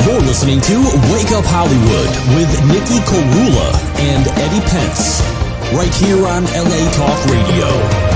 You're listening to Wake Up Hollywood with Nikki Korula and Eddie Pence, right here on LA Talk Radio.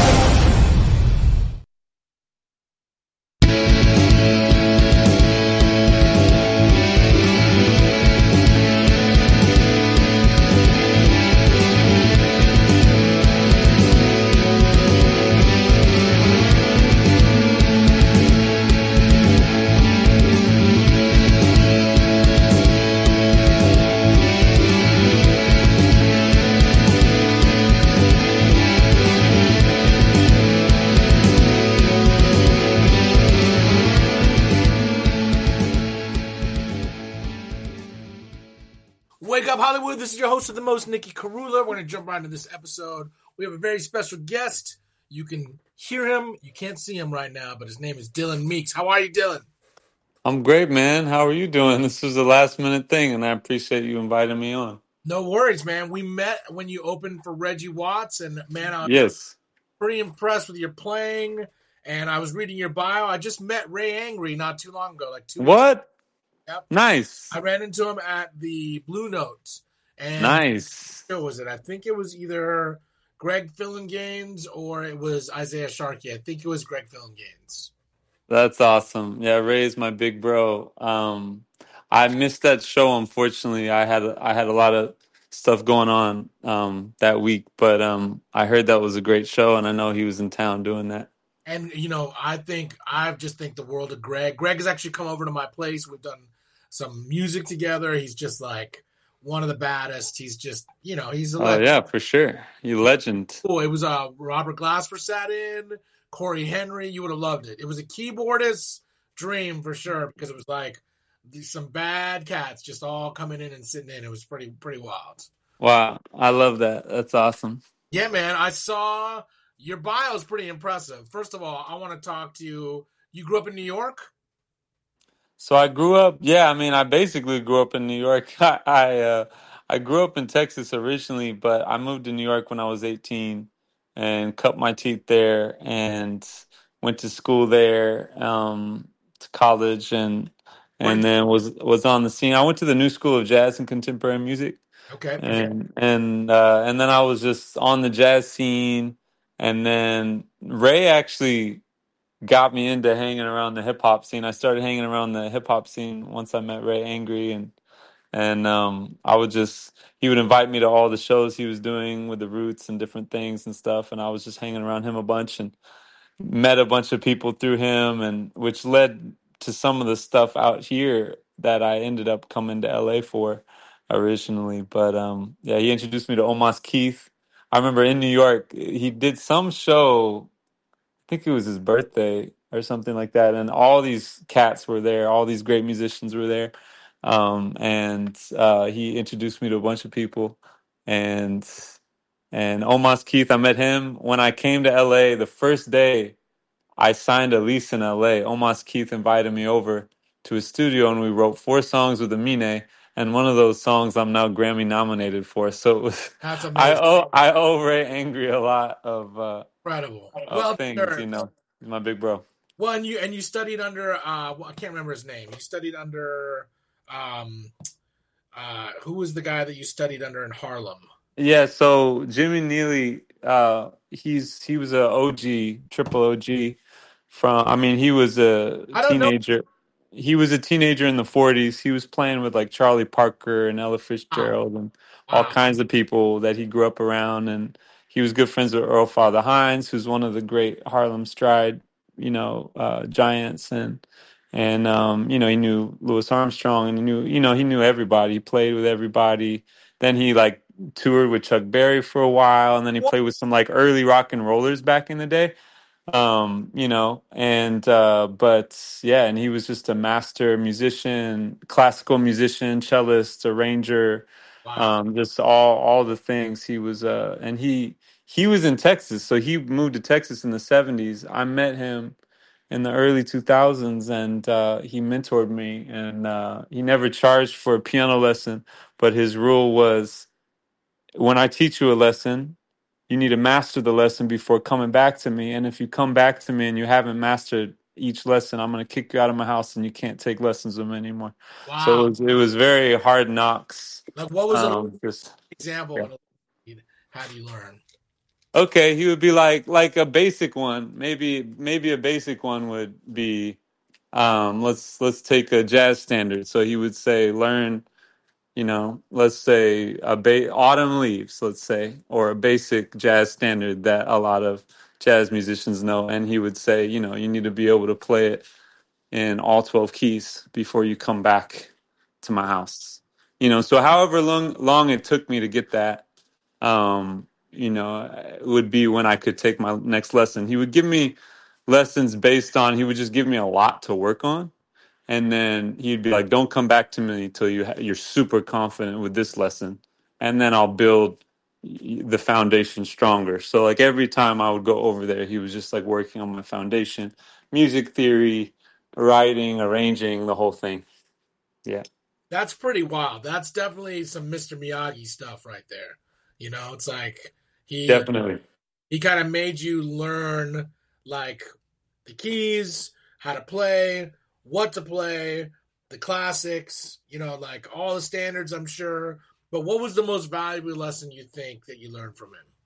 Wake Up Hollywood, this is your host of the most, Nikki Korula. We're going to jump right into this episode. We have a very special guest. You can hear him. You can't see him right now, but his name is Dylan Meeks. How are you, Dylan? I'm great, man. How are you doing? This was a last minute thing, and I appreciate you inviting me on. No worries, man. We met when you opened for Reggie Watts, and man, I was Yes. pretty impressed with your playing, and I was reading your bio. I just met Ray Angry not too long ago, like 2 weeks ago. What? Yep. Nice. I ran into him at the Blue Notes. And Nice. What was it? I think it was either Greg Fillinganes or it was Isaiah Sharkey. I think it was Greg Fillinganes. That's awesome. Yeah, Ray's my big bro. I missed that show, unfortunately. I had a lot of stuff going on that week, but I heard that was a great show, and I know he was in town doing that. And, you know, I just think the world of Greg. Greg has actually come over to my place. We've done some music together. He's just like one of the baddest. He's just, you know, he's a legend. Oh, yeah, for sure. You legend. Oh, it was Robert Glasper sat in, Corey Henry. You would have loved it. It was a keyboardist's dream for sure because it was like some bad cats just all coming in and sitting in. It was pretty wild. Wow, I love that. That's awesome. Yeah, man. I saw your bio is pretty impressive. First of all, I want to talk to you. You grew up in New York? So I grew up, I basically grew up in New York. I grew up in Texas originally, but I moved to New York when I was 18 and cut my teeth there and went to school there, to college and then was on the scene. I went to the New School of Jazz and Contemporary Music. Okay. And then I was just on the jazz scene, and then Ray actually got me into hanging around the hip hop scene. I started hanging around the hip hop scene once I met Ray Angry, and he would invite me to all the shows he was doing with the Roots and different things and stuff, and I was just hanging around him a bunch and met a bunch of people through him, and which led to some of the stuff out here that I ended up coming to LA for originally. But he introduced me to Omos Keith. I remember in New York, he did some show, I think it was his birthday or something like that, and all these cats were there, all these great musicians were there, and he introduced me to a bunch of people, and Omos Keith, I met him when I came to LA. The first day I signed a lease in LA, Omos Keith invited me over to his studio, and we wrote 4 songs with Amine. And one of those songs I'm now Grammy nominated for. So it was, That's amazing. I owe Ray Angry a lot of Incredible. things, sure. you know. He's my big bro. Well, and you studied under I can't remember his name. You studied under who was the guy that you studied under in Harlem? Yeah, so Jimmy Neely, he was a OG, triple OG he was a teenager. He was a teenager in the 40s. He was playing with like Charlie Parker and Ella Fitzgerald and all kinds of people that he grew up around. And he was good friends with Earl Father Hines, who's one of the great Harlem Stride, giants. And he knew Louis Armstrong, and he knew everybody. He played with everybody. Then he like toured with Chuck Berry for a while, and then he played with some like early rock and rollers back in the day. And he was just a master musician, classical musician, cellist, arranger, just all the things. He was and he was in Texas, so he moved to Texas in the 70s. I met him in the early 2000s, and he mentored me, and he never charged for a piano lesson, but his rule was, when I teach you a lesson, you need to master the lesson before coming back to me. And if you come back to me and you haven't mastered each lesson, I'm going to kick you out of my house and you can't take lessons with me anymore. So Wow. it was very hard knocks. Like, what was an Just example yeah. of an how do you learn? Okay, he would be like a basic one. Maybe a basic one would be let's take a jazz standard. So he would say learn, let's say autumn leaves, let's say, or a basic jazz standard that a lot of jazz musicians know, and he would say, you need to be able to play it in all 12 keys before you come back to my house. So however long it took me to get that, it would be when I could take my next lesson. He would give me lessons he would just give me a lot to work on. And then he'd be like, don't come back to me until you're super confident with this lesson. And then I'll build the foundation stronger. So like every time I would go over there, he was just like working on my foundation, music theory, writing, arranging, the whole thing. Yeah. That's pretty wild. That's definitely some Mr. Miyagi stuff right there. It's like Definitely. he kind of made you learn like the keys, how to play, what to play, the classics, like all the standards, I'm sure. But what was the most valuable lesson you think that you learned from him?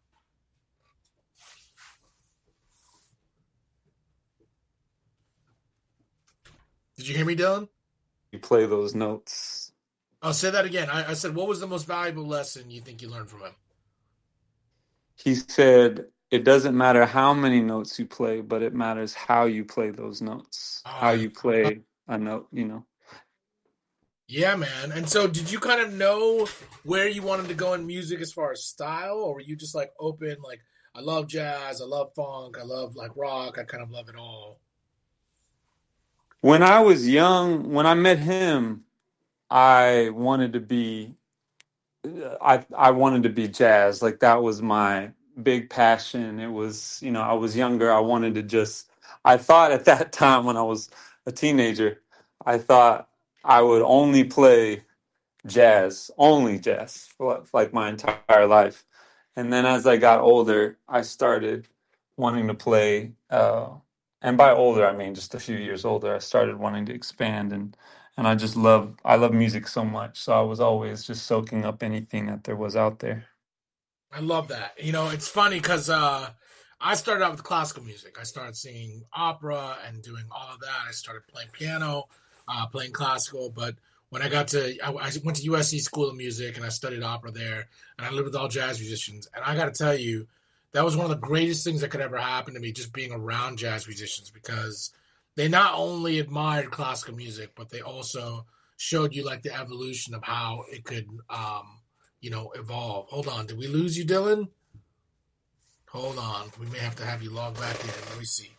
Did you hear me, Dylan? You play those notes. I'll say that again. I said, what was the most valuable lesson you think you learned from him? He said, it doesn't matter how many notes you play, but it matters how you play those notes, how you play a note, Yeah, man. And so did you kind of know where you wanted to go in music as far as style, or were you just like open, like, I love jazz, I love funk, I love like rock, I kind of love it all? When I was young, when I met him, I wanted to be I wanted to be jazz. Like that was my big passion. It was, I was younger. I thought at that time when I was a teenager, I thought I would only play only jazz for like my entire life. And then as I got older, I started wanting to play, and by older, I mean just a few years older, I started wanting to expand and I love music so much. So I was always just soaking up anything that there was out there. I love that. It's funny because I started out with classical music. I started singing opera and doing all of that. I started playing piano, playing classical. But when I went to USC School of Music and I studied opera there, and I lived with all jazz musicians. And I got to tell you, that was one of the greatest things that could ever happen to me, just being around jazz musicians, because they not only admired classical music, but they also showed you like the evolution of how it could, evolve. Hold on. Did we lose you, Dylan? Hold on. We may have to have you log back in. Let me see.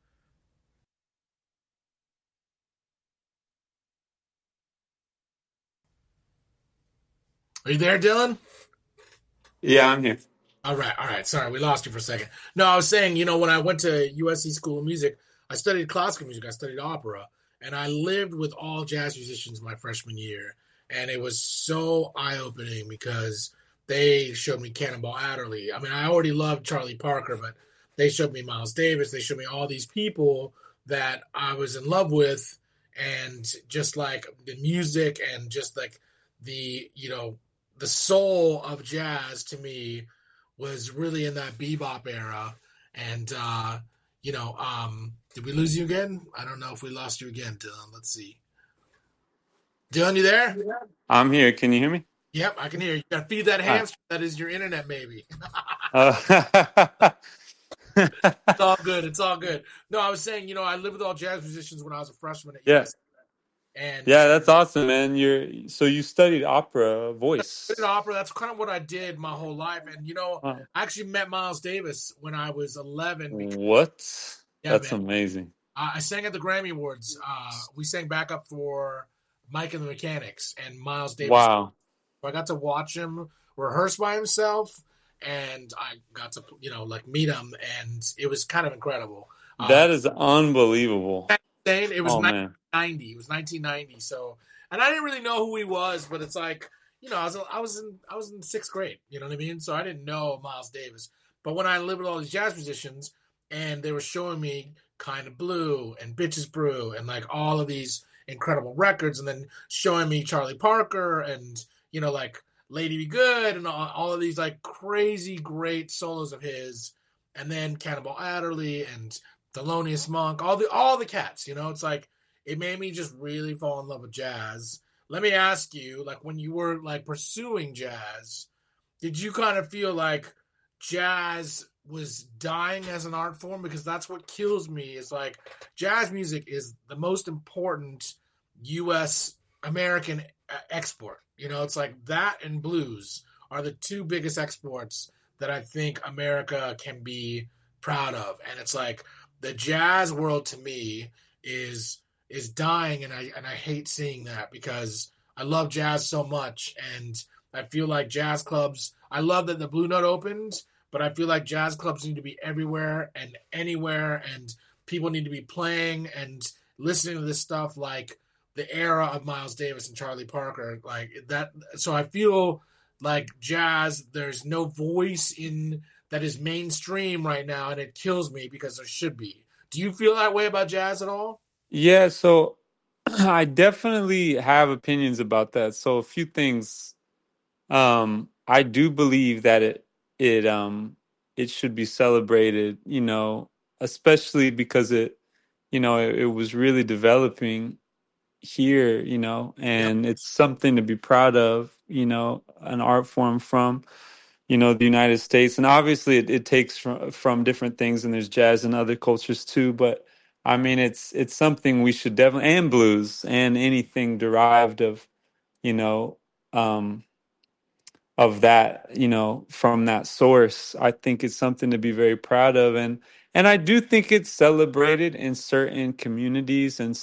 Are you there, Dylan? Yeah, I'm here. All right. Sorry, we lost you for a second. No, I was saying, when I went to USC School of Music, I studied classical music, I studied opera, and I lived with all jazz musicians my freshman year. And it was so eye-opening because they showed me Cannonball Adderley. I mean, I already loved Charlie Parker, but they showed me Miles Davis. They showed me all these people that I was in love with, and just like the music and just like the soul of jazz to me was really in that bebop era. And, did we lose you again? I don't know if we lost you again, Dylan. Let's see. Dylan, you there? I'm here. Can you hear me? Yep, I can hear you. You gotta feed that hamster. That is your internet, maybe. It's all good. It's all good. No, I was saying, I lived with all jazz musicians when I was a freshman at USC. And yeah, that's awesome, man. So you studied opera voice. I studied opera. That's kind of what I did my whole life. And I actually met Miles Davis when I was 11. What? Yeah, that's man. Amazing. I sang at the Grammy Awards. We sang backup for Mike and the Mechanics, and Miles Davis. Wow. I got to watch him rehearse by himself, and I got to, meet him, and it was kind of incredible. That is unbelievable. It was 1990. It was 1990. So, and I didn't really know who he was, but it's like, I was in sixth grade. You know what I mean? So I didn't know Miles Davis. But when I lived with all these jazz musicians, and they were showing me Kind of Blue and Bitches Brew and like all of these incredible records, and then showing me Charlie Parker and, you know, like Lady Be Good and all of these like crazy great solos of his, and then Cannonball Adderley and Thelonious Monk, all the cats, you know. It's like it made me just really fall in love with jazz. Let me ask you, like when you were like pursuing jazz, did you kind of feel like jazz was dying as an art form? Because that's what kills me, is like jazz music is the most important U.S. American export. You know, it's like that and blues are the two biggest exports that I think America can be proud of. And it's like the jazz world to me is dying, and I hate seeing that, because I love jazz so much, and I feel like jazz clubs, I love that the Blue Note opened, but I feel like jazz clubs need to be everywhere and anywhere, and people need to be playing and listening to this stuff like the era of Miles Davis and Charlie Parker, like that. So I feel like jazz, there's no voice in that is mainstream right now, and it kills me because there should be. Do you feel that way about jazz at all? Yeah, so I definitely have opinions about that. So a few things. I do believe that it should be celebrated, you know, especially because it was really developing here, you know, Yep. and it's something to be proud of, you know, an art form from, the United States. And obviously it takes from different things, and there's jazz in other cultures too, but I mean it's something we should definitely, and blues and anything derived of, you know, um of that, from that source. I think it's something to be very proud of, and I do think it's celebrated in certain communities and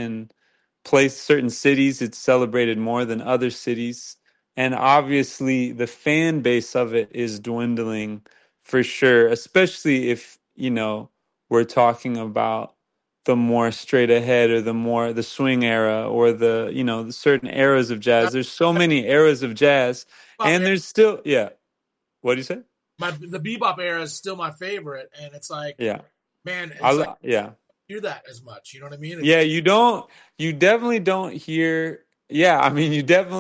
certain cities. It's celebrated more than other cities, and obviously the fan base of it is dwindling for sure, especially if we're talking about the more straight ahead, or the swing era, or the certain eras of jazz. There's so many eras of jazz, and there's still, yeah. What do you say? The bebop era is still my favorite, and it's like, Yeah, man, it's like yeah. hear that as much. You know what I mean? It's Yeah, you definitely don't hear. Yeah, I mean,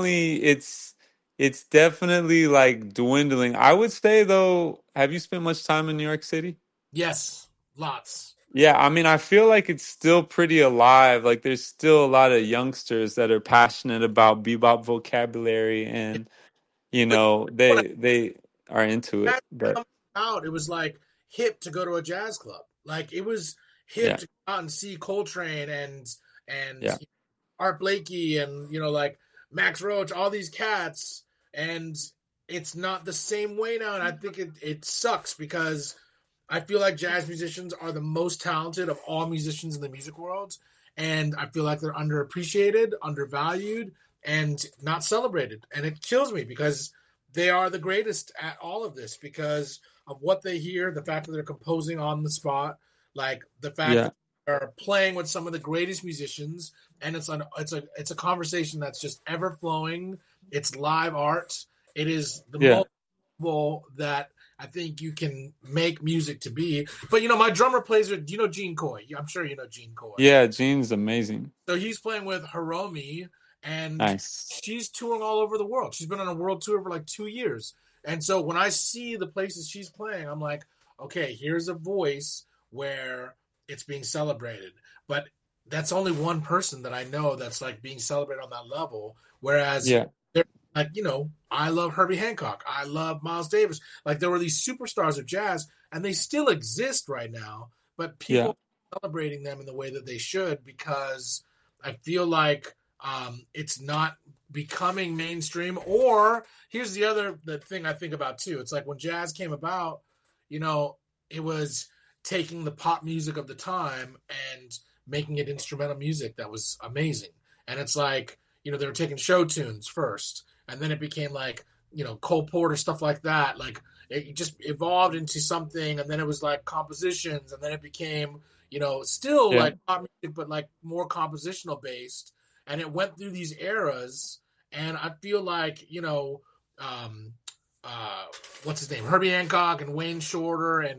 it's definitely like dwindling. I would say though, have you spent much time in New York City? yes, lots. Yeah, I mean, I feel like it's still pretty alive. Like there's still a lot of youngsters that are passionate about bebop vocabulary, and But when they are into jazz it. But came out, it was like hip to go to a jazz club. Like it was hip yeah, to go out and see Coltrane and yeah, Art Blakey and like Max Roach, all these cats, and it's not the same way now. And I think it sucks, because I feel like jazz musicians are the most talented of all musicians in the music world, and I feel like they're underappreciated, undervalued, and not celebrated. And it kills me, because they are the greatest at all of this, because of what they hear, the fact that they're composing on the spot, like the fact yeah, that they're playing with some of the greatest musicians, and it's a conversation that's just ever flowing. It's live art. It is the yeah, most that I think you can make music to be. But my drummer plays with, Gene Coy? I'm sure you know Gene Coy. yeah. Gene's amazing. So he's playing with Hiromi, and Nice. she's touring all over the world. She's been on a world tour for like 2 years. And so when I see the places she's playing, I'm like, okay, here's a voice where it's being celebrated. But that's only one person that I know that's like being celebrated on that level. Whereas Yeah, they're like, I love Herbie Hancock. I love Miles Davis. Like there were these superstars of jazz, and they still exist right now, but people yeah, are celebrating them in the way that they should, because I feel like it's not becoming mainstream. Or here's the thing I think about too. It's like when jazz came about, it was taking the pop music of the time and making it instrumental music that was amazing. And it's like, they were taking show tunes first, and then it became like, Cole Porter, stuff like that. Like it just evolved into something, and then it was like compositions, and then it became, still yeah, like pop music, but like more compositional based. And it went through these eras, and I feel like, what's his name? Herbie Hancock and Wayne Shorter and,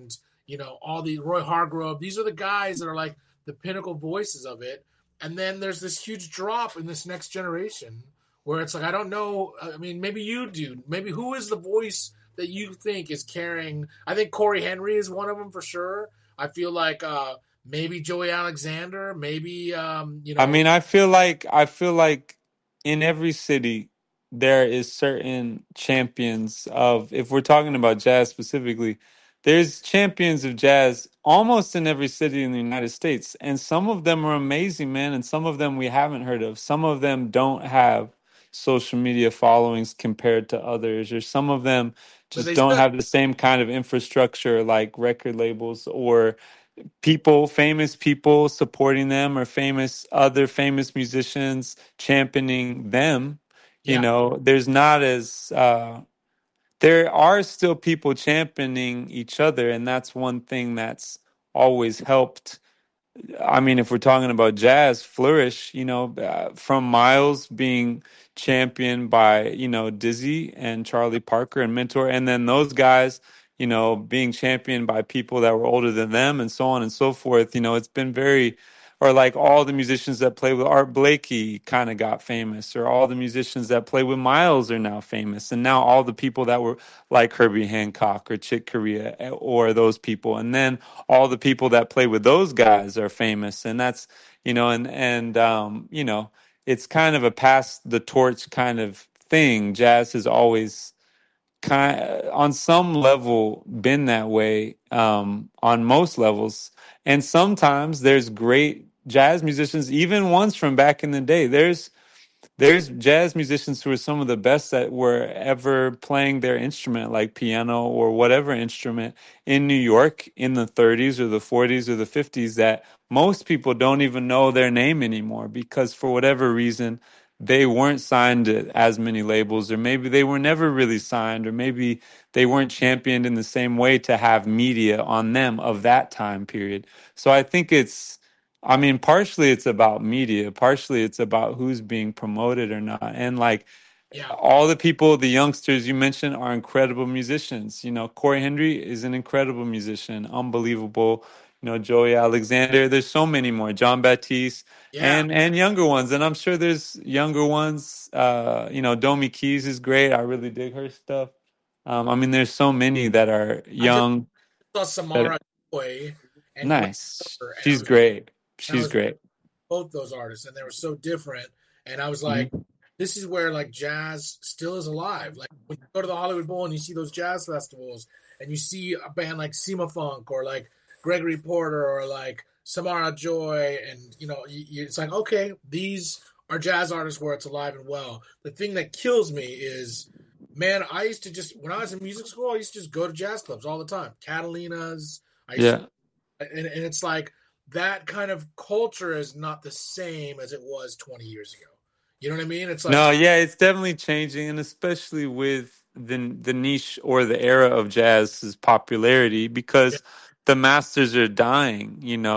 all the Roy Hargrove. These are the guys that are like the pinnacle voices of it. And then there's this huge drop in this next generation where it's like, I don't know. I mean, maybe you do. Maybe who is the voice that you think is carrying? I think Corey Henry is one of them for sure. I feel like maybe Joey Alexander, maybe I mean, I feel like in every city there is certain champions of, if we're talking about jazz specifically, there's champions of jazz almost in every city in the United States. And some of them are amazing, man, and some of them we haven't heard of. Some of them don't have social media followings compared to others, or some of them but just they don't still, have the same kind of infrastructure like record labels or people, famous people supporting them, or other famous musicians championing them. yeah, There's not as there are still people championing each other, and that's one thing that's always helped. I mean, if we're talking about jazz, flourish, from Miles being championed by, Dizzy and Charlie Parker and Mentor, and then those guys, being championed by people that were older than them, and so on and so forth. It's been very, or like all the musicians that play with Art Blakey kind of got famous, or all the musicians that play with Miles are now famous. And now all the people that were like Herbie Hancock or Chick Corea, or those people. And then all the people that play with those guys are famous. And that's, it's kind of a pass the torch kind of thing. Jazz has always on some level been that way, on most levels. And sometimes there's great jazz musicians, even ones from back in the day. There's jazz musicians who are some of the best that were ever playing their instrument, like piano or whatever instrument, in New York in the 30s or the 40s or the 50s, that most people don't even know their name anymore because for whatever reason they weren't signed to as many labels, or maybe they were never really signed, or maybe they weren't championed in the same way to have media on them of that time period. So I think I mean, partially it's about media, partially it's about who's being promoted or not. And like yeah. all the people, the youngsters you mentioned are incredible musicians. Corey Henry is an incredible musician, unbelievable. Joey Alexander, there's so many more, John Baptiste, Yeah, and younger ones. And I'm sure there's younger ones. Domi Keys is great. I really dig her stuff. I mean, there's so many that are I just young. saw That Samara Joy and Gwen nice. Miller, and She's great. I She's was great. both those artists, and they were so different. And I was like, Mhm. this is where like jazz still is alive. Like when you go to the Hollywood Bowl and you see those jazz festivals, and you see a band like Sema Funk or like Gregory Porter or like Samara Joy, and it's like, okay, these are jazz artists where it's alive and well. The thing that kills me is, man, I used to just when I was in music school, I used to just go to jazz clubs all the time, Catalina's. I used to, Yeah. and it's like that kind of culture is not the same as it was 20 years ago. You know what I mean? It's like, No, yeah, it's definitely changing, and especially with the niche or the era of jazz's popularity, yeah, because the masters are dying,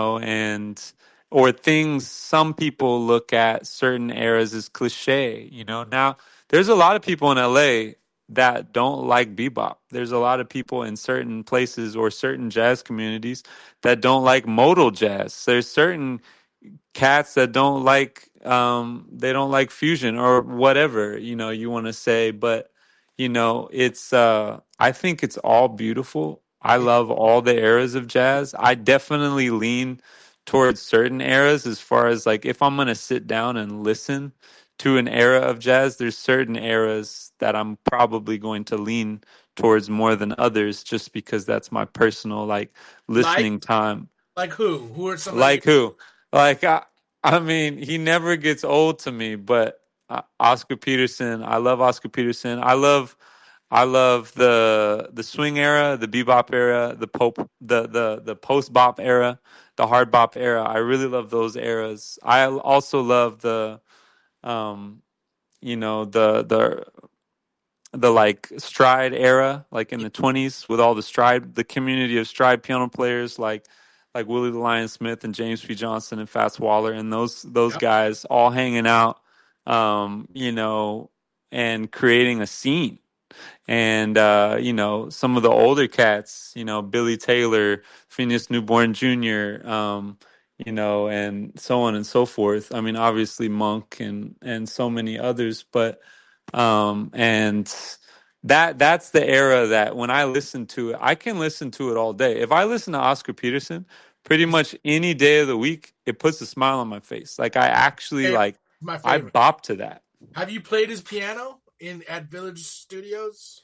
and or things some people look at certain eras as cliche. Now there's a lot of people in LA that don't like bebop. There's a lot of people in certain places or certain jazz communities that don't like modal jazz. There's certain cats that they don't like fusion or whatever you want to say, but it's I think it's all beautiful. I yeah. love all the eras of jazz. I definitely lean towards certain eras, as far as like if I'm going to sit down and listen to an era of jazz, there's certain eras that I'm probably going to lean towards more than others, just because that's my personal like Like, listening time. like who? Who are some that you? Like who? Like I mean, he never gets old to me. But Oscar Peterson, I love Oscar Peterson. I love the swing era, the bebop era, the post bop era, the hard bop era. I really love those eras. I also love um the like stride era, like in the 20s, with all the community of stride piano players like Willie the Lion Smith and James P. Johnson and Fats Waller and those Yep. guys all hanging out, and creating a scene. and some of the older cats, Billy Taylor, Phineas Newborn Jr., and so on and so forth. I mean, obviously Monk and so many others, but and that's the era that when I listen to it, I can listen to it all day. If I listen to Oscar Peterson, pretty much any day of the week, it puts a smile on my face. Like I actually My I favorite. bop to that. Have you played his piano at Village Studios?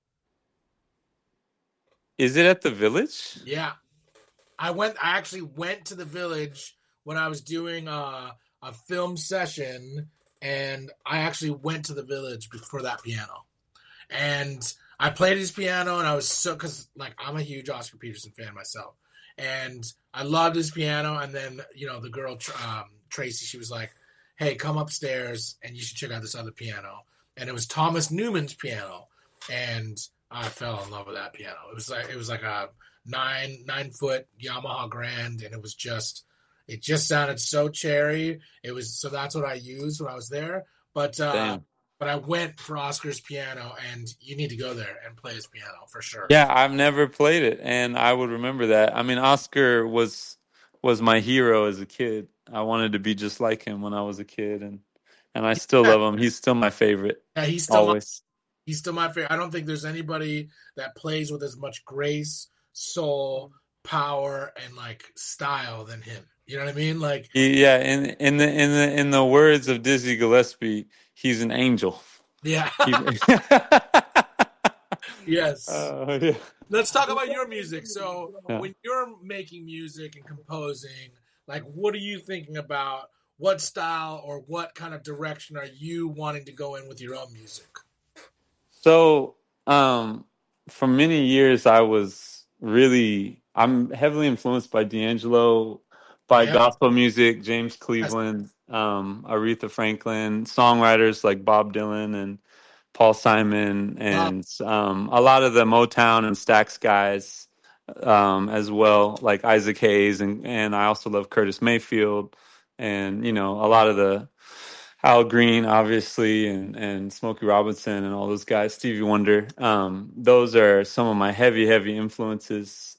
Is it at the Village? Yeah. I actually went to the Village when I was doing a film session, and I actually went to the Village for that piano. And I played his piano, and I was because I'm a huge Oscar Peterson fan myself, and I loved his piano. And then the girl Tracy, she was like, "Hey, come upstairs, and you should check out this other piano." And it was Thomas Newman's piano, and I fell in love with that piano. It was like a 9-foot Yamaha Grand, and it just sounded so cherry. So that's what I used when I was there. But I went for Oscar's piano, and you need to go there and play his piano for sure. Yeah, I've never played it, and I would remember that. I mean, Oscar was my hero as a kid. I wanted to be just like him when I was a kid, and I still love him. He's still my favorite. Yeah, he's still my favorite. I don't think there's anybody that plays with as much grace, soul, power, and style than him. You know what I mean? Yeah, in the words of Dizzy Gillespie, he's an angel. Yeah. Yes. Yeah. Let's talk about your music. So when you're making music and composing, what are you thinking about? What style or what kind of direction are you wanting to go in with your own music? So, for many years, I'm heavily influenced by D'Angelo, by gospel music, James Cleveland, Aretha Franklin, songwriters like Bob Dylan and Paul Simon, and a lot of the Motown and Stax guys as well, like Isaac Hayes, and I also love Curtis Mayfield, and a lot of the Al Green, obviously, and Smokey Robinson and all those guys, Stevie Wonder. Those are some of my heavy influences.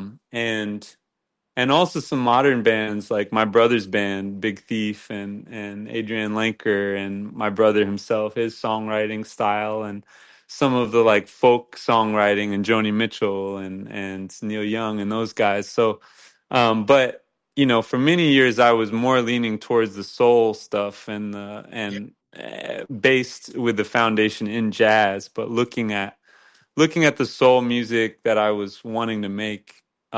And also some modern bands like my brother's band, Big Thief, and Adrian Lenker, and my brother himself, his songwriting style, and some of the folk songwriting, and Joni Mitchell and Neil Young and those guys. So, but for many years I was more leaning towards the soul stuff and based with the foundation in jazz, but looking at the soul music that I was wanting to make.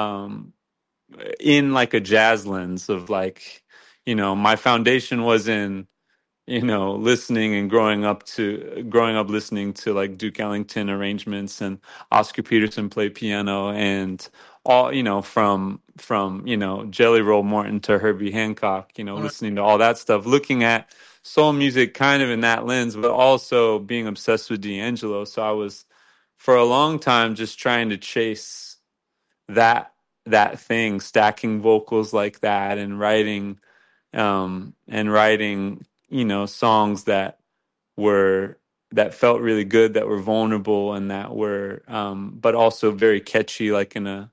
In a jazz lens of my foundation was in listening and growing up listening to Duke Ellington arrangements and Oscar Peterson play piano and all from Jelly Roll Morton to Herbie Hancock, listening to all that stuff, looking at soul music kind of in that lens, but also being obsessed with D'Angelo. So I was for a long time just trying to chase that thing, stacking vocals like that and writing songs that felt really good, that were vulnerable, and that were but also very catchy, in a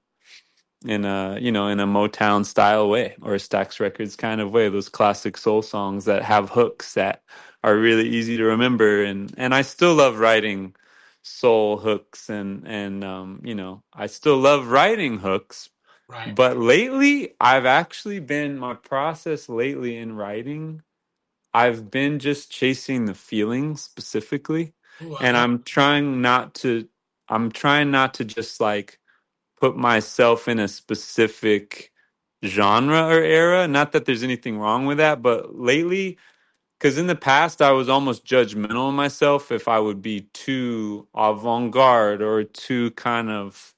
Motown style way, or a Stax Records kind of way, those classic soul songs that have hooks that are really easy to remember. And I still love writing soul hooks, and I still love writing hooks. Right. But lately, my process lately in writing, I've been just chasing the feelings specifically. Ooh, and I'm trying not to just put myself in a specific genre or era. Not that there's anything wrong with that, but lately, because in the past I was almost judgmental of myself if I would be too avant-garde or too kind of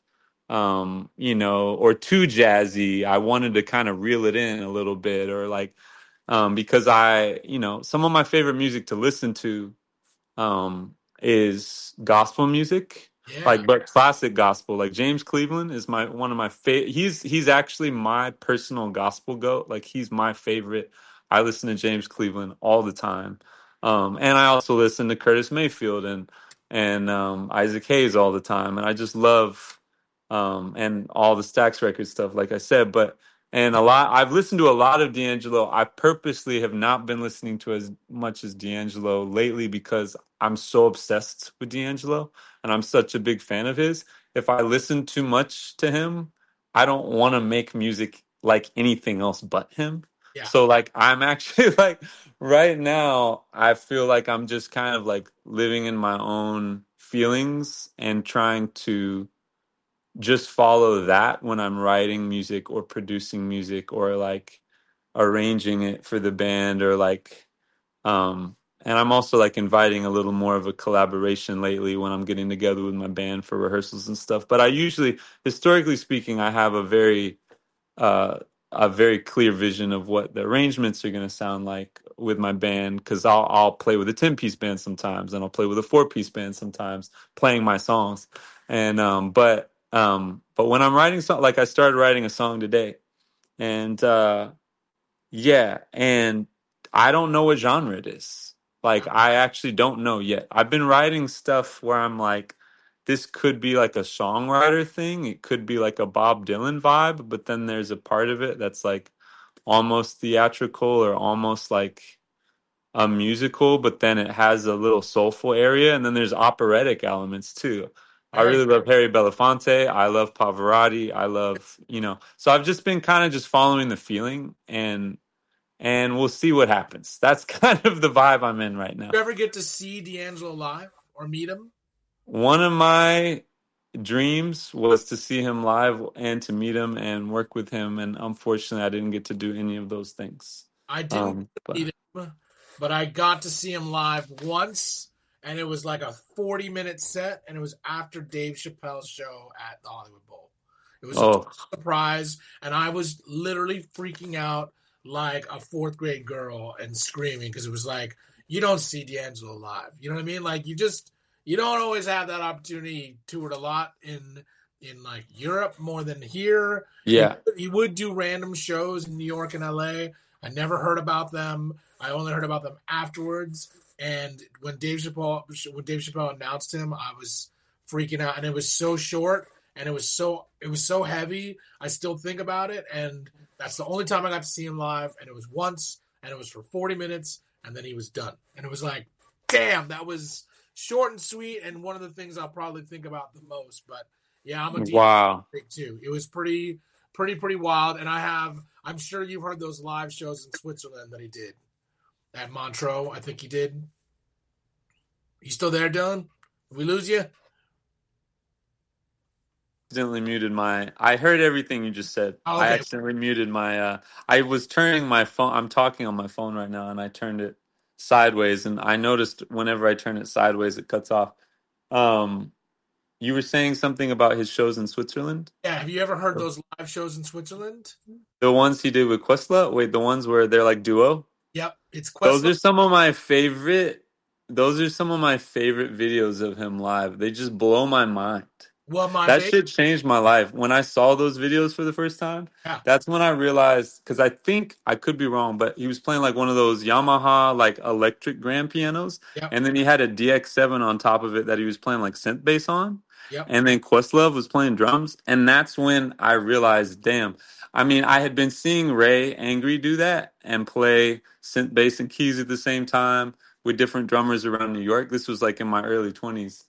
or too jazzy. I wanted to kind of reel it in a little bit, or because some of my favorite music to listen to is gospel music. Yeah. But classic gospel, like James Cleveland is one of my favorite. He's actually my personal gospel goat. He's my favorite. I listen to James Cleveland all the time. And I also listen to Curtis Mayfield and and Isaac Hayes all the time, and I just love and all the Stax Records stuff, like I said. But and a lot, I've listened to a lot of D'Angelo. I purposely have not been listening to as much as D'Angelo lately because I'm so obsessed with D'Angelo, and I'm such a big fan of his. If I listen too much to him, I don't want to make music like anything else but him. Yeah. So like I'm actually like right now I feel like I'm just kind of like living in my own feelings and trying to just follow that when I'm writing music or producing music or like arranging it for the band or like and I'm also like inviting a little more of a collaboration lately when I'm getting together with my band for rehearsals and stuff. But I usually, historically speaking, I have uh, a very clear vision of what the arrangements are going to sound like with my band because I'll play with a 10-piece band sometimes and I'll play with a 4-piece band sometimes playing my songs. And but when I'm writing song, like I started writing a song today, and yeah, and I don't know what genre it is. Like I actually don't know yet. I've been writing stuff where I'm like, this could be like a songwriter thing. It could be like a Bob Dylan vibe, but then there's a part of it that's like almost theatrical or almost like a musical, but then it has a little soulful area, and then there's operatic elements too. I Very really love Harry Belafonte. I love Pavarotti. I love, so I've just been kind of just following the feeling and we'll see what happens. That's kind of the vibe I'm in right now. you ever get to see D'Angelo live or meet him? One of my dreams was to see him live and to meet him and work with him, and unfortunately, I didn't get to do any of those things. I didn't But meet him, but I got to see him live once, and it was like a 40-minute set, and it was after Dave Chappelle's show at the Hollywood Bowl. It was a oh, surprise, and I was literally freaking out like a fourth grade girl and screaming because it was like, you don't see D'Angelo live. You know what I mean? Like you don't always have that opportunity. He toured a lot in like Europe more than here. yeah. He would do random shows in New York and LA. I never heard about them. I only heard about them afterwards. And when Dave Chappelle announced him, I was freaking out, and it was so short and it was so heavy. I still think about it, and that's the only time I got to see him live, and it was once, and it was for 40 minutes, and then he was done. And it was like, damn, that was short and sweet, and one of the things I'll probably think about the most. But yeah, I'm a deep Wow. freak too. It was pretty wild, and I'm sure you've heard those live shows in Switzerland that he did at Montreux. I think he did. You still there, Dylan? Did we lose you? Accidentally muted my. I heard everything you just said. Oh, I okay. accidentally muted my. I was turning my phone. I'm talking on my phone right now, and I turned it sideways, and I noticed whenever I turn it sideways, it cuts off. Um, you were saying something about his shows in Switzerland? Yeah, have you ever heard those live shows in Switzerland? The ones he did with Questlove? Wait, the ones where they're like duo? Yep, it's Those are Questlove. some of my favorite. Those are some of my favorite videos of him live. They just blow my mind. Well, my That baby. shit changed my life. When I saw those videos for the first time, Yeah, that's when I realized, because I think I could be wrong, but he was playing like one of those Yamaha like electric grand pianos, yep, and then he had a DX7 on top of it that he was playing like synth bass on, yep. and then Questlove was playing drums, and that's when I realized, damn. I mean, I had been seeing Ray Angry do that and play synth bass and keys at the same time with different drummers around New York. This was like in my early 20s,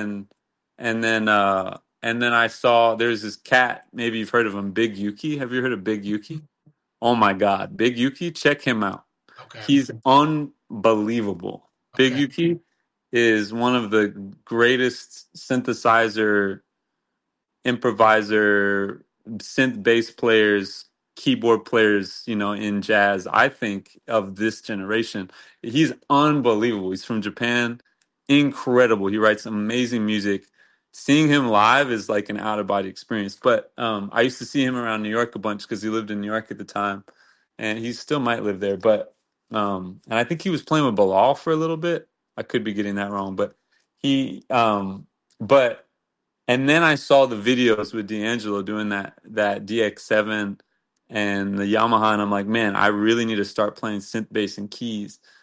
and then I saw there's this cat. Maybe you've heard of him, Big Yuki. Have you heard of Big Yuki? Oh my God, Big Yuki! Check him out. Okay, He's unbelievable. Big okay. Yuki is one of the greatest synthesizer, improviser, synth bass players, keyboard players, in jazz, I think, of this generation. He's unbelievable. He's from Japan. Incredible. He writes amazing music. Seeing him live is like an out of body experience. But I used to see him around New York a bunch because he lived in New York at the time, and he still might live there. But and I think he was playing with Bilal for a little bit. I could be getting that wrong, but he but and then I saw the videos with D'Angelo doing that DX7 and the Yamaha, and I'm like, man, I really need to start playing synth bass and keys.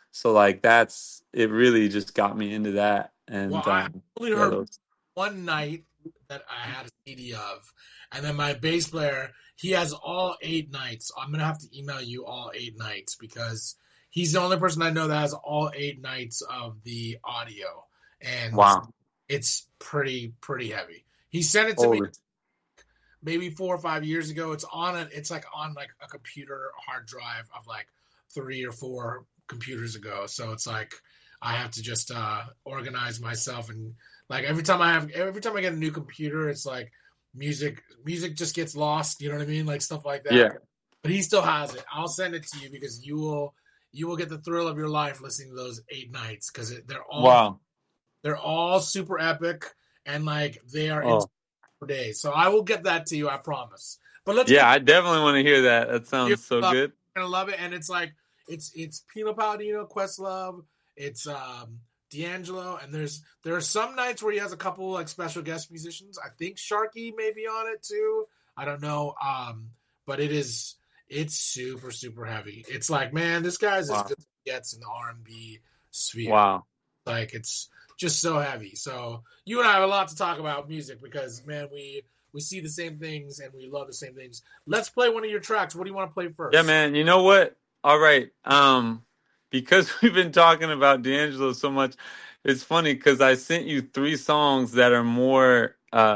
So like it really just got me into that. Well, And I only yeah, heard one night that I had a CD of, and then my bass player, he has all 8 nights. I'm gonna have to email you all 8 nights because he's the only person I know that has all 8 nights of the audio, and wow. it's pretty heavy. He sent it to me Holy. maybe 4 or 5 years ago. It's like on like a computer hard drive of like 3 or 4 computers ago. So it's like I have to just organize myself, and like every time I get a new computer, it's like music just gets lost. You know what I mean? Like stuff like that. Yeah. But he still has it. I'll send it to you because you will get the thrill of your life listening to those 8 nights because they're all super epic and like they are in days. So I will get that to you, I promise. But I definitely want to hear that. That sounds so good. You're gonna love it, and it's like it's Pino Palladino, Questlove, it's D'Angelo, and there are some nights where he has a couple like special guest musicians. I think Sharky may be on it too. I don't know. But it's super heavy. It's like, man, this guy's as good as he gets in the R&B sphere. Wow. Like it's just so heavy. So you and I have a lot to talk about music because, man, we see the same things and we love the same things. Let's play one of your tracks. What do you want to play first? Yeah, man. You know what? All right. Because we've been talking about D'Angelo so much, it's funny because I sent you 3 songs that are more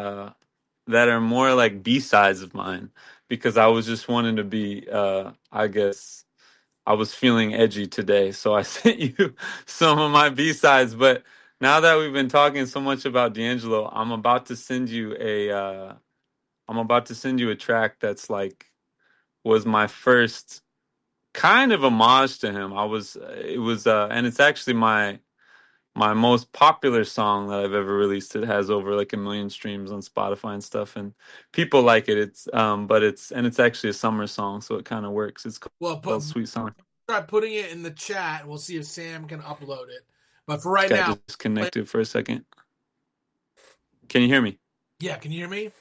like B-sides of mine because I was just wanting to be, I guess, I was feeling edgy today. So I sent you some of my B-sides. But now that we've been talking so much about D'Angelo, I'm about to send you a track that's like was my first kind of homage to him. And it's actually my most popular song that I've ever released. It has over like 1 million streams on Spotify and stuff, and people like it. It's actually a summer song, so it kind of works. It's called Sweet Summer. Try putting it in the chat, and we'll see if Sam can upload it. But for right now, disconnected for a second. Can you hear me? Yeah, can you hear me?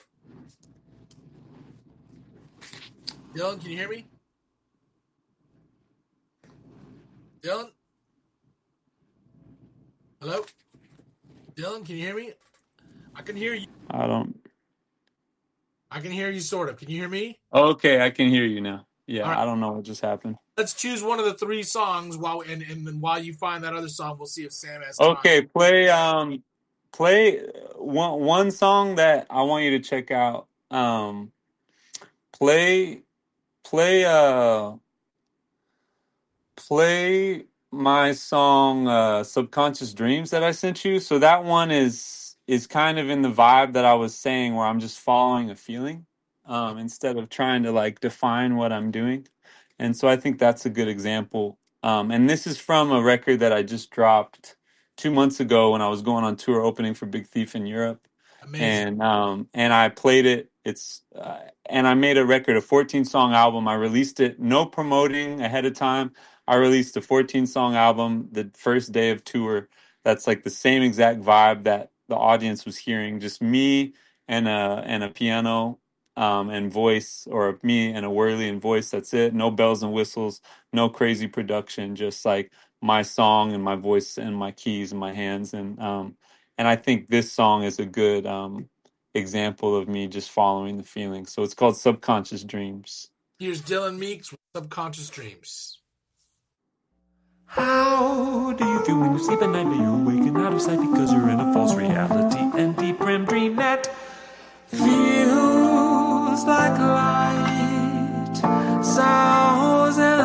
Dylan, can you hear me? Dylan? Hello? Dylan, can you hear me? I can hear you. I can hear you sort of. Can you hear me? Okay, I can hear you now. Yeah, right. I don't know what just happened. Let's choose one of the 3 songs while you find that other song, we'll see if Sam has time. Okay, play one song that I want you to check out. Play my song Subconscious Dreams that I sent you. So that one is kind of in the vibe that I was saying where I'm just following a feeling instead of trying to like define what I'm doing. And so I think that's a good example. And this is from a record that I just dropped 2 months ago when I was going on tour opening for Big Thief in Europe. Amazing. And I played it. And I made a 14-song album. I released it, no promoting ahead of time. I released a 14-song album the first day of tour. That's like the same exact vibe that the audience was hearing, just me and a piano and voice, or me and a whirly and voice. That's it. No bells and whistles, no crazy production, just like my song and my voice and my keys and my hands. And I think this song is a good example of me just following the feeling. So it's called Subconscious Dreams. Here's Dylan Meeks with Subconscious Dreams. How do you feel when you sleep at night but you're waking out of sight because you're in a false reality and deep REM dream that feels like light, sounds and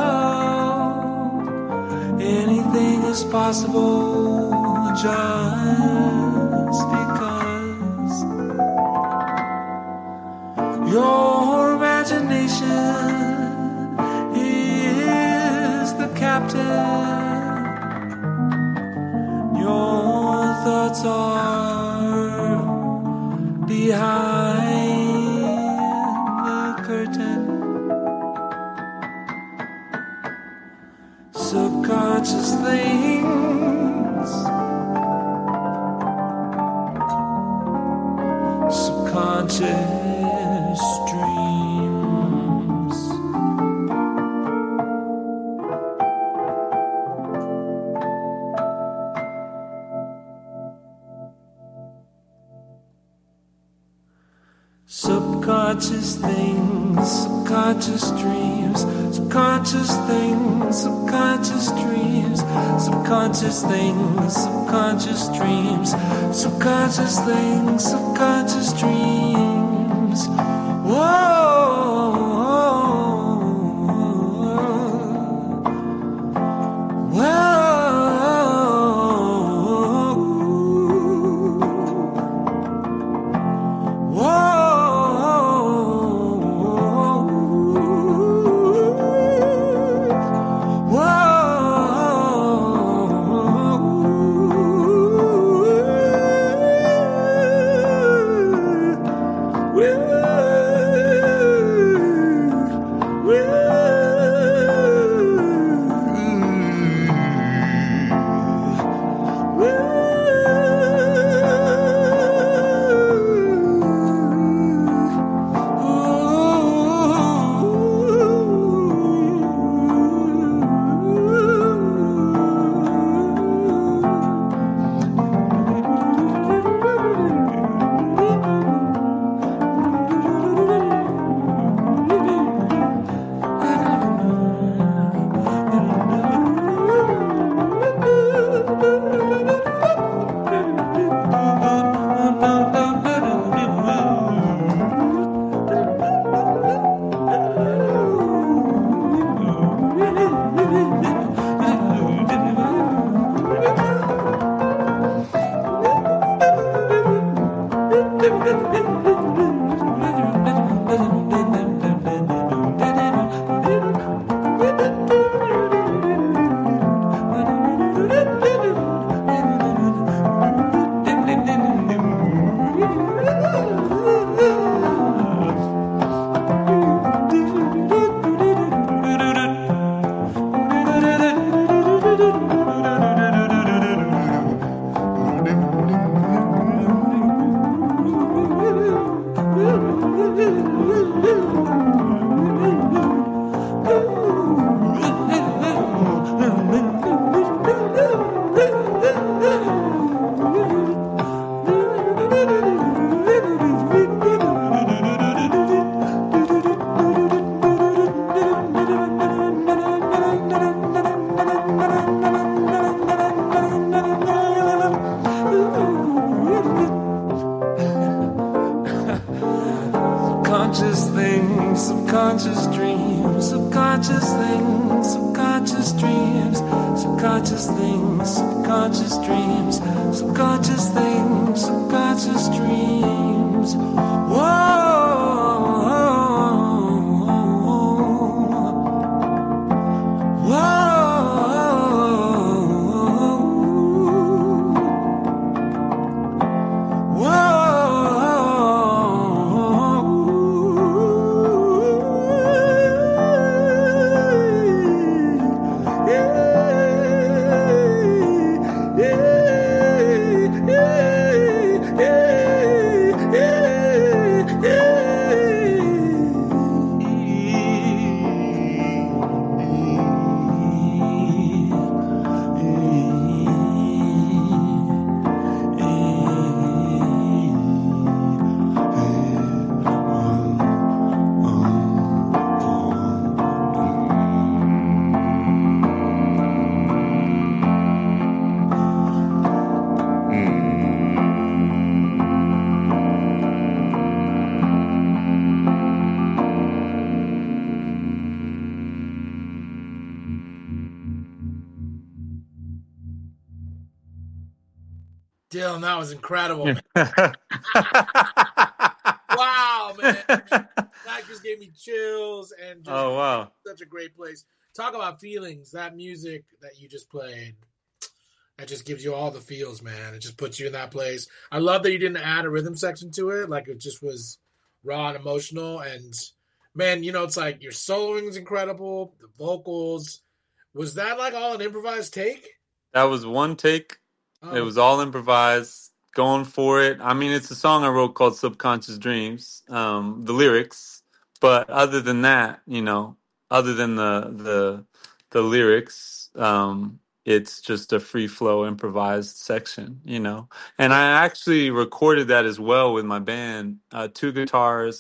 love. Anything is possible just because your imagination captain, your thoughts are behind the curtain. Subconscious things, subconscious dreams. subconscious things, subconscious dreams, subconscious things, subconscious dreams, subconscious things, subconscious dreams, subconscious things, subconscious dreams. Whoa. Subconscious things, subconscious dreams, subconscious things, subconscious dreams, subconscious things, subconscious dreams, subconscious things, subconscious dreams. Dylan, that was incredible. Man. Wow, man. That just gave me chills and just Oh, wow. Such a great place. Talk about feelings. That music that you just played, that just gives you all the feels, man. It just puts you in that place. I love that you didn't add a rhythm section to it. Like, it just was raw and emotional. And, man, you know, it's like your soloing is incredible. The vocals. Was that like all an improvised take? That was one take. Oh. It was all improvised, going for it. I mean, it's a song I wrote called Subconscious Dreams, the lyrics. But other than that, you know, other than the lyrics, it's just a free flow improvised section, you know. And I actually recorded that as well with my band, 2 guitars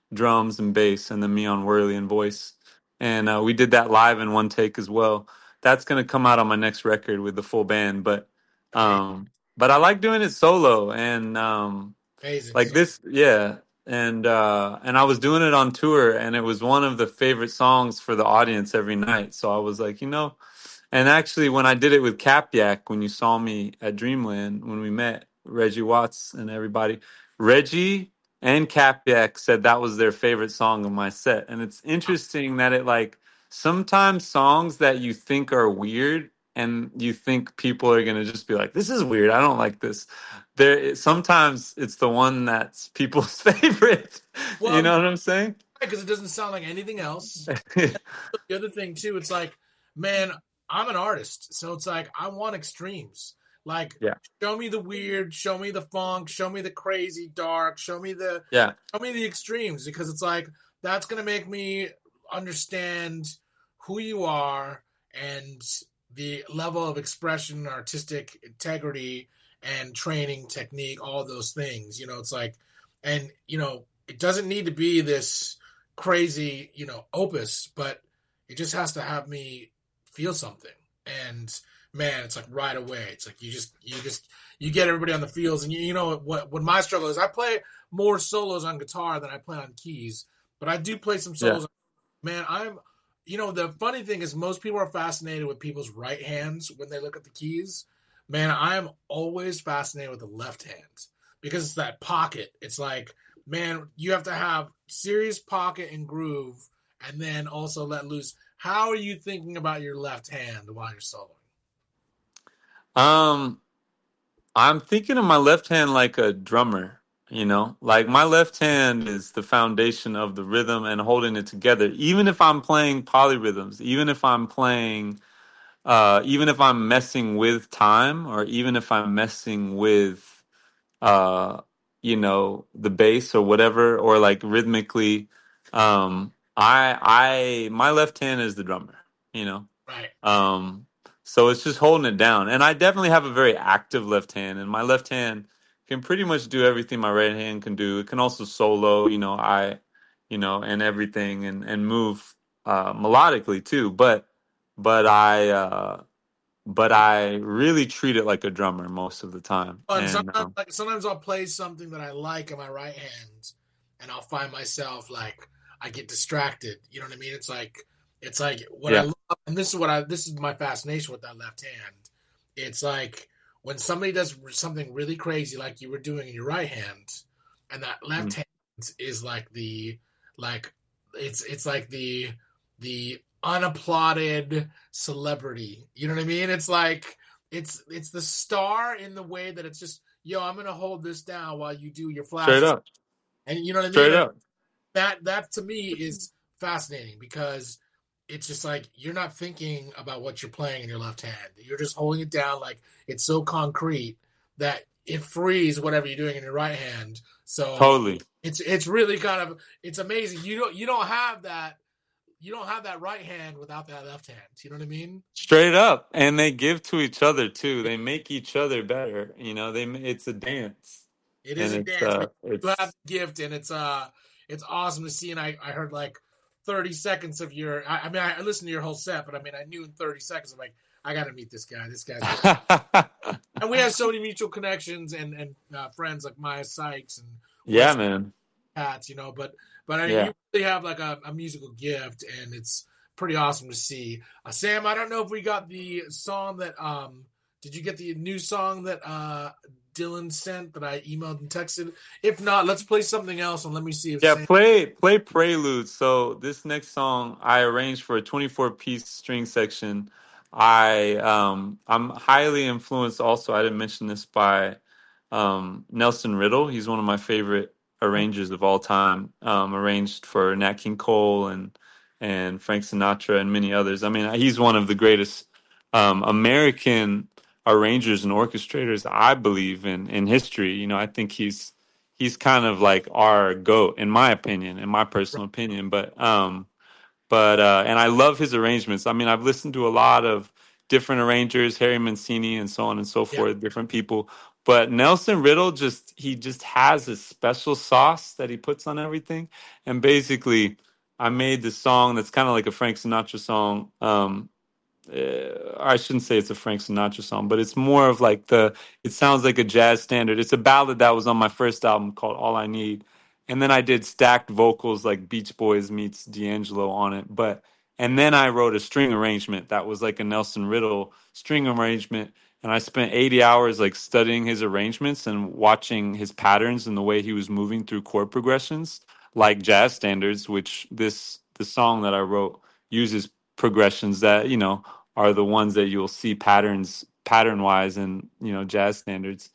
drums and bass, and then me on whirly and voice. And we did that live in one take as well. That's gonna come out on my next record with the full band, Amazing. but I like doing it solo and Amazing. like this, yeah. And I was doing it on tour, and it was one of the favorite songs for the audience every night. So I was like, and actually, when I did it with Capyak, when you saw me at Dreamland, when we met Reggie Watts and everybody, Reggie and Capyak said that was their favorite song of my set. And it's interesting that it like sometimes songs that you think are weird and you think people are gonna just be like, "This is weird. I don't like this." Sometimes it's the one that's people's favorite. You Well, know what I'm saying? because it doesn't sound like anything else. The other thing too, it's like, man, I'm an artist, so it's like I want extremes. Like, Yeah. show me the weird, show me the funk, show me the crazy dark, show me the extremes, because it's like that's gonna make me understand who you are and the level of expression, artistic integrity, and training technique, all those things. It's like, and it doesn't need to be this crazy, opus, but it just has to have me feel something. And man, it's like right away. It's like you get everybody on the feels. And you know what my struggle is, I play more solos on guitar than I play on keys, but I do play some solos. Man, the funny thing is most people are fascinated with people's right hands when they look at the keys. Man, I'm always fascinated with the left hand because it's that pocket. It's like, man, you have to have serious pocket and groove and then also let loose. How are you thinking about your left hand while you're soloing? I'm thinking of my left hand like a drummer, like my left hand is the foundation of the rhythm and holding it together. Even if I'm playing polyrhythms, even if I'm messing with time, or even if I'm messing with, the bass or whatever, or like rhythmically, my left hand is the drummer, Right. So it's just holding it down. And I definitely have a very active left hand, and my left hand can pretty much do everything my right hand can do. It can also solo, and everything, and move melodically too. But I really treat it like a drummer most of the time. And And sometimes I'll play something that I like in my right hand, and I'll find myself like I get distracted. You know what I mean? It's like what I love, and this is my fascination with that left hand. It's like when somebody does something really crazy, like you were doing in your right hand, and that left hand is like it's like the unapplauded celebrity. You know what I mean? It's like it's the star in the way that it's just, yo, I'm gonna hold this down while you do your flashes. straight up, And you know what I mean? straight up. That to me is fascinating because it's just like you're not thinking about what you're playing in your left hand. You're just holding it down like it's so concrete that it frees whatever you're doing in your right hand. So Totally. it's really kind of, it's amazing. You don't have that right hand without that left hand. You know what I mean? Straight up. And they give to each other too. They make each other better. It's a dance. It is And a it's dance. it's You have the gift, and it's awesome to see. And I heard like 30 seconds of your. I mean, I listened to your whole set, but I mean, I knew in 30 seconds, I'm like, I got to meet this guy. This guy's great. And we have so many mutual connections and friends like Maya Sykes and yeah, Wes man. Patz, but I mean, Yeah. you really have like a musical gift, and it's pretty awesome to see. Sam, I don't know if we got the song that did you get the new song that Dylan sent that I emailed and texted? If not, let's play something else and let me see if Yeah, Sam... play Prelude. So this next song I arranged for a 24-piece string section. I'm highly influenced also, I didn't mention this, by Nelson Riddle. He's one of my favorite arrangers of all time. Arranged for Nat King Cole and Frank Sinatra and many others. I mean, he's one of the greatest American arrangers and orchestrators, I believe, in history. I think he's kind of like our GOAT, in my opinion, in my personal opinion. But and I love his arrangements. I mean, I've listened to a lot of different arrangers, Harry Mancini and so on and so forth, different people. But Nelson Riddle he just has a special sauce that he puts on everything. And basically, I made this song that's kind of like a Frank Sinatra song. I shouldn't say it's a Frank Sinatra song, but it's more of like it sounds like a jazz standard. It's a ballad that was on my first album called All I Need. And then I did stacked vocals like Beach Boys meets D'Angelo on it. And then I wrote a string arrangement that was like a Nelson Riddle string arrangement. And I spent 80 hours like studying his arrangements and watching his patterns and the way he was moving through chord progressions like jazz standards, which the song that I wrote uses progressions that, are the ones that you'll see pattern wise in, jazz standards.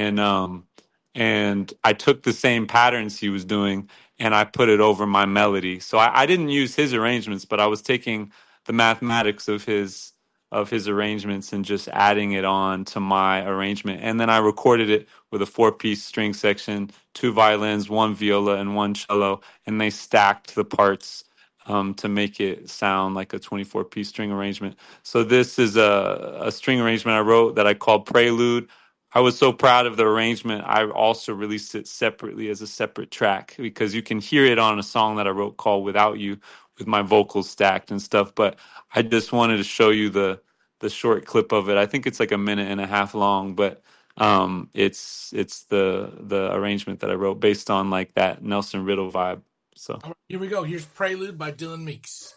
And I took the same patterns he was doing and I put it over my melody. So I didn't use his arrangements, but I was taking the mathematics of his arrangements and just adding it on to my arrangement. And then I recorded it with a 4-piece string section, 2 violins, 1 viola, and 1 cello, and they stacked the parts to make it sound like a 24-piece string arrangement. So this is a string arrangement I wrote that I called Prelude. I was so proud of the arrangement, I also released it separately as a separate track because you can hear it on a song that I wrote called Without You with my vocals stacked and stuff. But I just wanted to show you the short clip of it. I think it's like 1.5 minutes long, but it's the arrangement that I wrote based on like that Nelson Riddle vibe. So right, here we go. Here's Prelude by Dylan Meeks.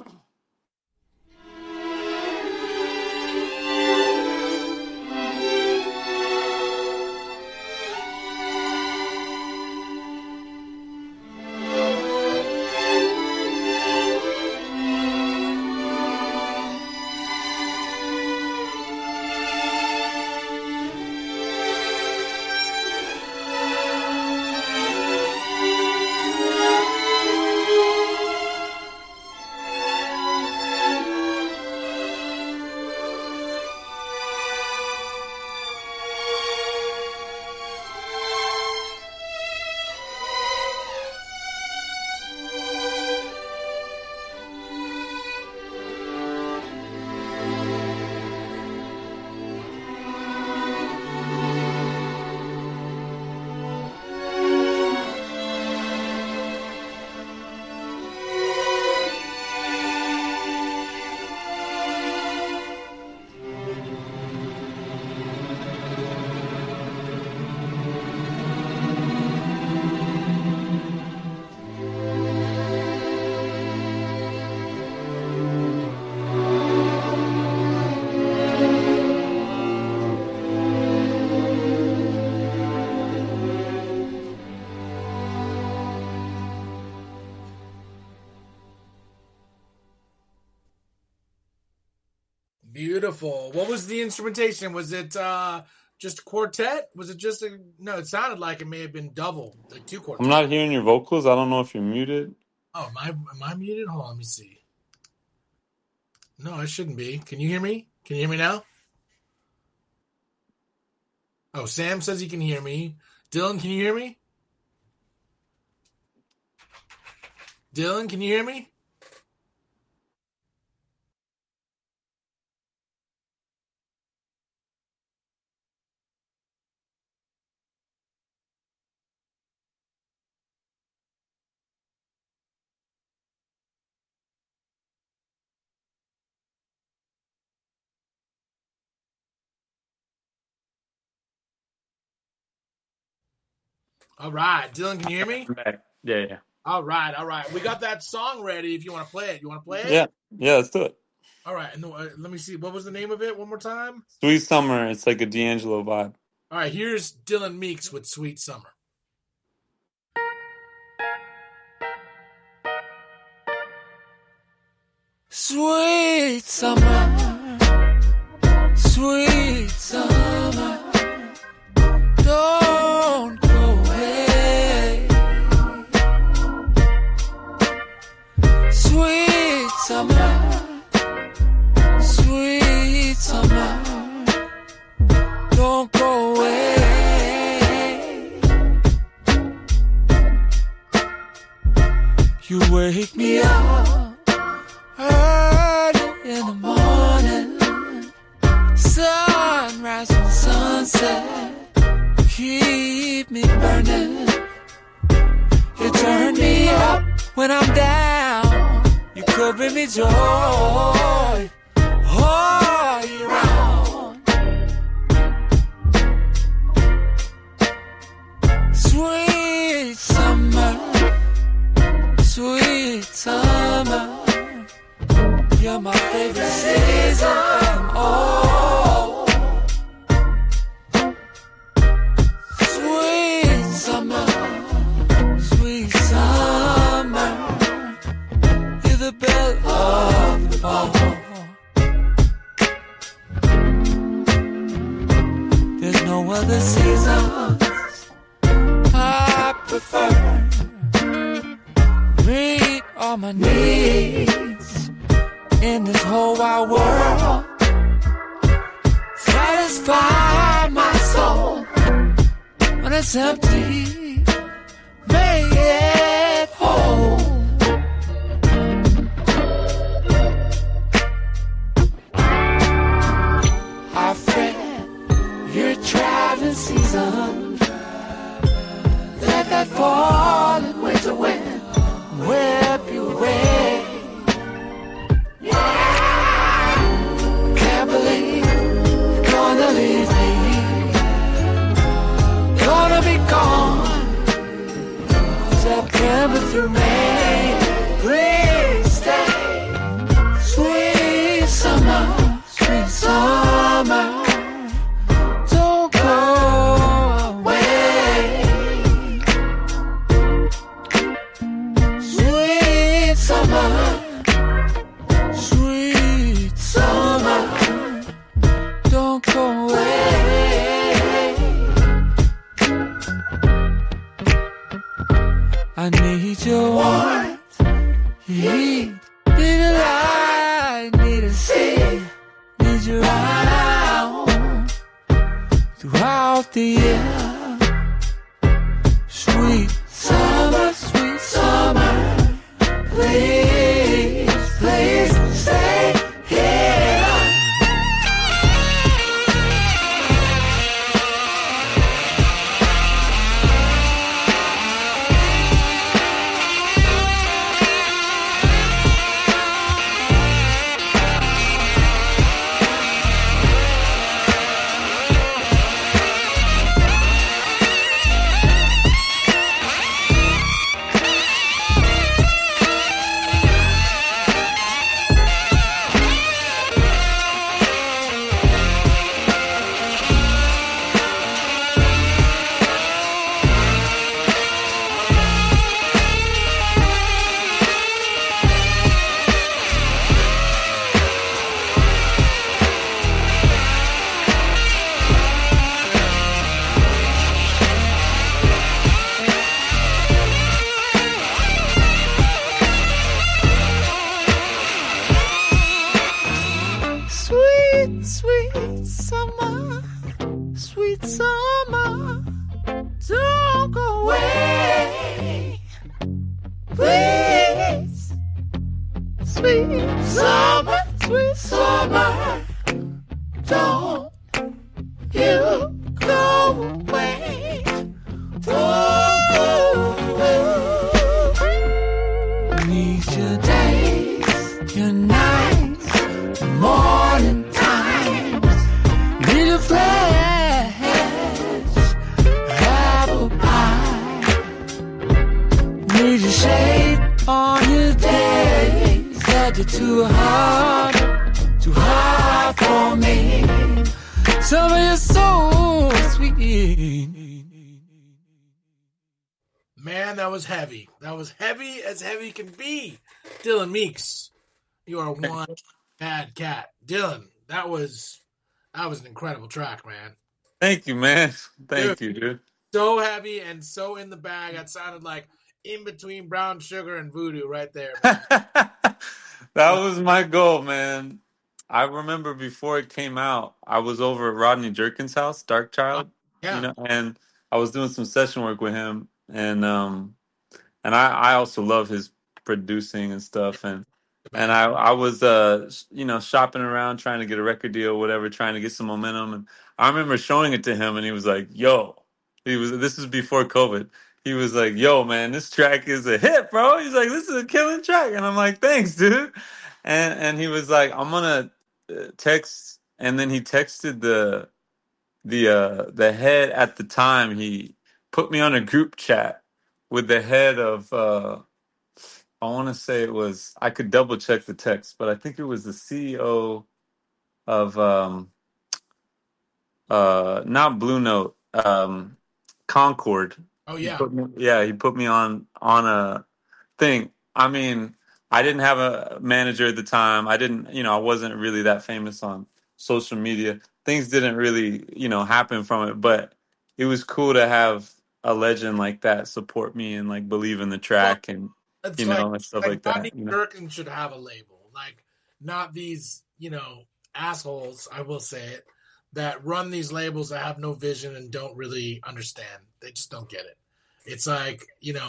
Beautiful. What was the instrumentation? Was it just a quartet? Was it just no, it sounded like it may have been double, like 2 quartets. I'm not hearing your vocals. I don't know if you're muted. Oh, am I muted? Hold on, let me see. No, I shouldn't be. Can you hear me? Can you hear me now? Oh, Sam says he can hear me. Dylan, can you hear me? Dylan, can you hear me? All right. Dylan, can you hear me? Yeah. All right. We got that song ready if you want to play it. You want to play it? Yeah, let's do it. All right. And let me see. What was the name of it one more time? Sweet Summer. It's like a D'Angelo vibe. All right. Here's Dylan Meeks with Sweet Summer. Sweet summer, sweet summer, don't go away. Sweet summer, sweet summer, don't go away. You wake me up early in the morning, sunrise and sunset. keep me burning. You turn me up when I'm down. You could bring me joy all year round. Sweet summer, sweet summer, you're my favorite season. Oh, sweet summer, sweet summer, you're the belle of the ball. There's no other seasons I prefer. Meet all my needs in this whole wide world. Satisfy my soul when it's empty. Make it whole. I fret your traveling season. Let that fall in winter wind whip you away. Can't believe you're gonna leave me. Gonna be gone September through May. Please stay. Sweet summer, sweet summer, don't go away. Sweet summer, sweet summer, don't go away. I need your warmth, heat, need a light, need a sea, need you around throughout the year. Sweet summer, please, please stay here. Sweet summer, don't go away, please. Sweet summer, don't you go away. Need your days, your nights, morning times. Need a flash, apple pie. Need your shade on your days that you're too hard for me. Some of you so sweet. Man, that was heavy. That was heavy as heavy can be. Dylan Meeks, you are one bad cat. Dylan, that was an incredible track, man. Thank you, man. Thank you, dude. So heavy and so in the bag. That sounded like in between Brown Sugar and Voodoo right there. That was my goal, man. I remember before it came out, I was over at Rodney Jerkins' house, Dark Child, Yeah. and I was doing some session work with him, and I also love his producing and stuff, and I was shopping around trying to get a record deal, whatever, trying to get some momentum, and I remember showing it to him, and he was like, "Yo, This is before COVID. He was like, "Yo, man, this track is a hit, bro." He's like, "This is a killing track," and I'm like, "Thanks, dude." And he was like, "I'm gonna text," and then he texted the head at the time. He put me on a group chat with the head of. I want to say it was. I could double check the text, but I think it was the CEO of not Blue Note, Concord. Oh He yeah. he put me on a thing. I mean, I didn't have a manager at the time. I didn't, I wasn't really that famous on social media. Things didn't really, happen from it, but it was cool to have a legend like that support me and like believe in the Well, track and it's and stuff like that. Rodney Jerkins should have a label, like not these, assholes. I will say it, that run these labels that have no vision and don't really understand. They just don't get it. It's like,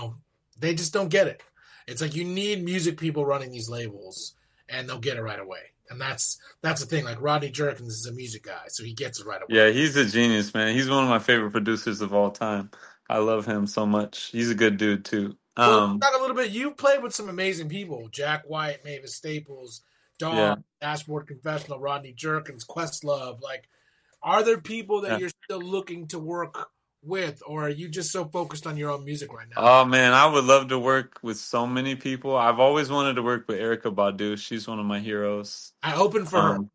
they just don't get it. It's like you need music people running these labels, and they'll get it right away. And that's the thing. Like Rodney Jerkins is a music guy, so he gets it right away. Yeah, he's a genius, man. He's one of my favorite producers of all time. I love him so much. He's a good dude too. Well, talk a little bit. You've played with some amazing people: Jack White, Mavis Staples, Dawn, Dashboard Confessional, Rodney Jerkins, Questlove. Like, are there people that you're still looking to work with, or are you just so focused on your own music right now? Oh man, I would love to work with so many people. I've always wanted to work with Erykah Badu. She's one of my heroes. I opened for her.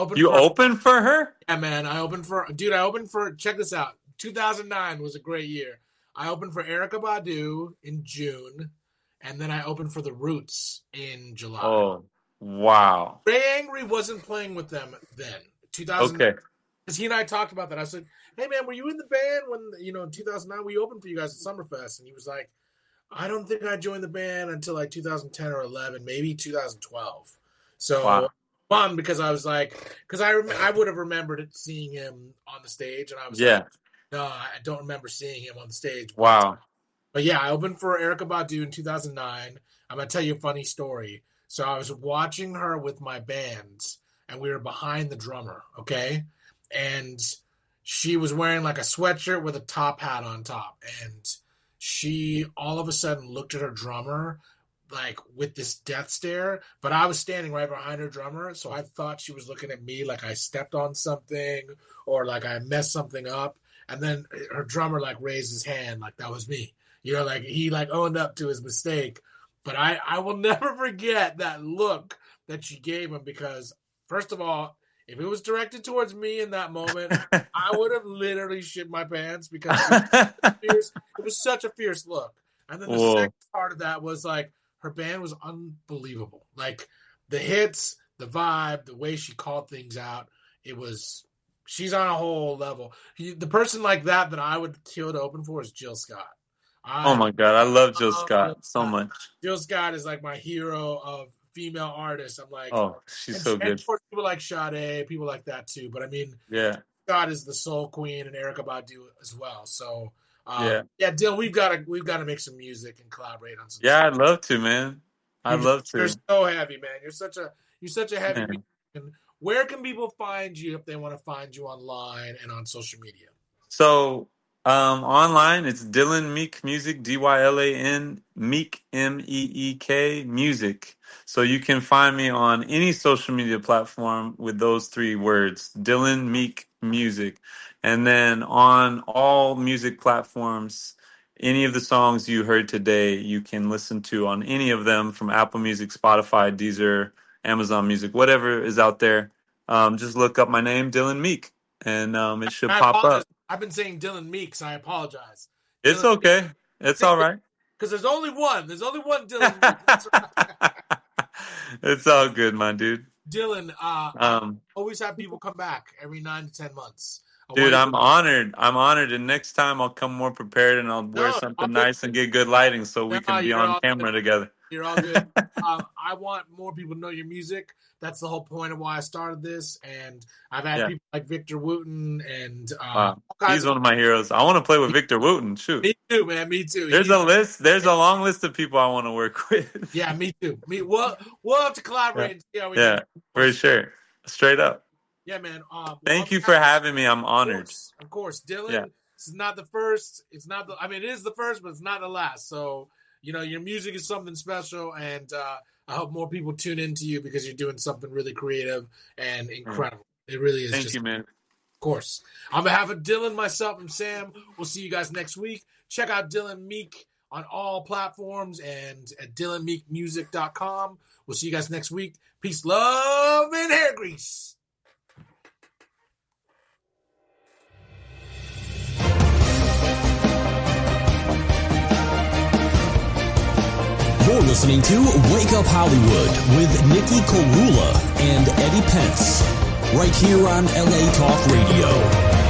Opened for her? Yeah, man. I opened for check this out. 2009 was a great year. I opened for Erykah Badu in June, and then I opened for The Roots in July. Oh, wow. Ray Angry wasn't playing with them then. 2009. Okay. Because he and I talked about that. I said, hey, man, were you in the band when, in 2009 we opened for you guys at Summerfest? And he was like, I don't think I joined the band until like 2010 or 11, maybe 2012. So fun, because I was like, because I would have remembered seeing him on the stage, and I was like, no, I don't remember seeing him on the stage. Wow. But yeah, I opened for Erykah Badu in 2009. I'm going to tell you a funny story. So I was watching her with my band, and we were behind the drummer, okay? And she was wearing like a sweatshirt with a top hat on top. And she all of a sudden looked at her drummer like with this death stare, but I was standing right behind her drummer, so I thought she was looking at me like I stepped on something or like I messed something up. And then her drummer like raised his hand like that was me. Like he like owned up to his mistake. But I will never forget that look that she gave him, because first of all, if it was directed towards me in that moment, I would have literally shit my pants, because it was such a fierce look. And then the second part of that was like her band was unbelievable. Like the hits, the vibe, the way she called things out, she's on a whole level. The person like that I would kill to open for is Jill Scott. Oh my God, I love Jill Scott so much. Jill Scott is like my hero of female artists. I'm like, she's so good. Of course, people like Sade, people like that too. But I mean, Scott is the soul queen, and Erykah Badu as well. So Dill, we've got to make some music and collaborate on some. Yeah, I'd love to, man. I'd love to. You're so heavy, man. You're such a heavy musician. Where can people find you if they want to find you online and on social media? So online, it's Dylan Meek Music, Dylan Meek Meek Music. So you can find me on any social media platform with those three words, Dylan Meek Music. And then on all music platforms, any of the songs you heard today, you can listen to on any of them, from Apple Music, Spotify, Deezer, Amazon Music, whatever is out there. Just look up my name, Dylan Meek, and it should pop up. I've been saying Dylan Meeks. I apologize. It's okay. It's all right. Because there's only one. There's only one Dylan Meeks. Right. It's all good, my dude. Dylan, I always have people come back every 9 to 10 months. Dude, I'm honored. And next time I'll come more prepared, and I'll wear something nice and get good lighting so we can be on camera together. You're all good. I want more people to know your music. That's the whole point of why I started this. And I've had people like Victor Wooten and he's one of my heroes. I want to play with Victor Wooten. Shoot. Me too, man. Me too. There's a list. There's a long list of people I want to work with. Yeah, me too. We'll have to collaborate and see how we can. For sure. Straight up. Yeah, man. Thank you for having me. I'm honored. Of course. Dylan, is not the first. It's not the. I mean, it is the first, but it's not the last. So your music is something special, and I hope more people tune into you because you're doing something really creative and incredible. It really is. Thank you, man. Of course. On behalf of Dylan, myself, and Sam, we'll see you guys next week. Check out Dylan Meek on all platforms and at DylanMeekMusic.com. We'll see you guys next week. Peace, love, and hair grease. You're listening to Wake Up Hollywood with Nikki Korula and Eddie Pence, right here on LA Talk Radio.